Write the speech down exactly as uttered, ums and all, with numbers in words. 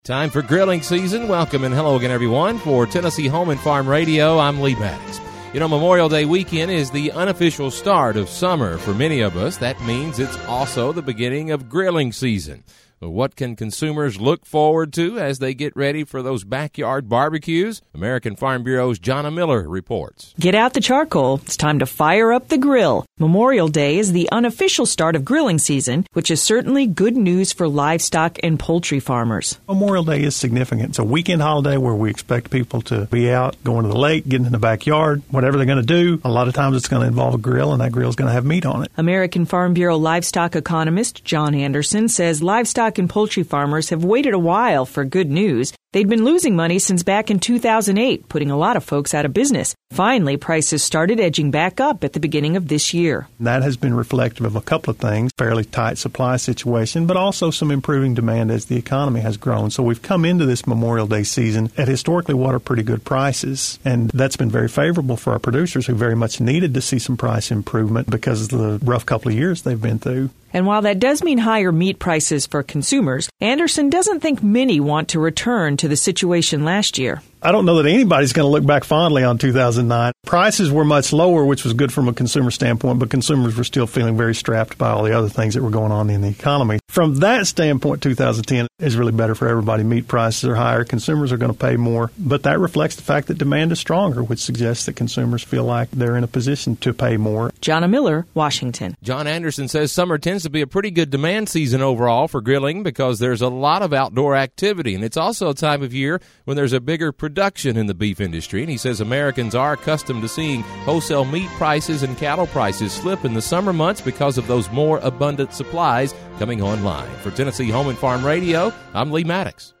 Time for grilling season. Welcome and hello again, everyone. For Tennessee Home and Farm Radio, I'm Lee Maddox. You know, Memorial Day weekend is the unofficial start of summer for many of us. That means it's also the beginning of grilling season. What can consumers look forward to as they get ready for those backyard barbecues? American Farm Bureau's Jonna Miller reports. Get out the charcoal. It's time to fire up the grill. Memorial Day is the unofficial start of grilling season, which is certainly good news for livestock and poultry farmers. Memorial Day is significant. It's a weekend holiday where we expect people to be out, going to the lake, getting in the backyard, whatever they're going to do. A lot of times it's going to involve a grill, and that grill is going to have meat on it. American Farm Bureau livestock economist John Anderson says livestock and poultry farmers have waited a while for good news. They'd been losing money since back in two thousand eight, putting a lot of folks out of business. Finally, prices started edging back up at the beginning of this year. That has been reflective of a couple of things, fairly tight supply situation, but also some improving demand as the economy has grown. So we've come into this Memorial Day season at historically what are pretty good prices, and that's been very favorable for our producers who very much needed to see some price improvement because of the rough couple of years they've been through. And while that does mean higher meat prices for consumers, Anderson doesn't think many want to return to the situation last year. I don't know that anybody's going to look back fondly on two thousand nine. Prices were much lower, which was good from a consumer standpoint, but consumers were still feeling very strapped by all the other things that were going on in the economy. From that standpoint, two thousand ten is really better for everybody. Meat prices are higher. Consumers are going to pay more, but that reflects the fact that demand is stronger, which suggests that consumers feel like they're in a position to pay more. Jonna Miller, Washington. John Anderson says summer tends to be a pretty good demand season overall for grilling because there's a lot of outdoor activity, and it's also a time of year when there's a bigger production in the beef industry. And he says Americans are accustomed to seeing wholesale meat prices and cattle prices slip in the summer months because of those more abundant supplies coming online. For Tennessee Home and Farm Radio, I'm Lee Maddox.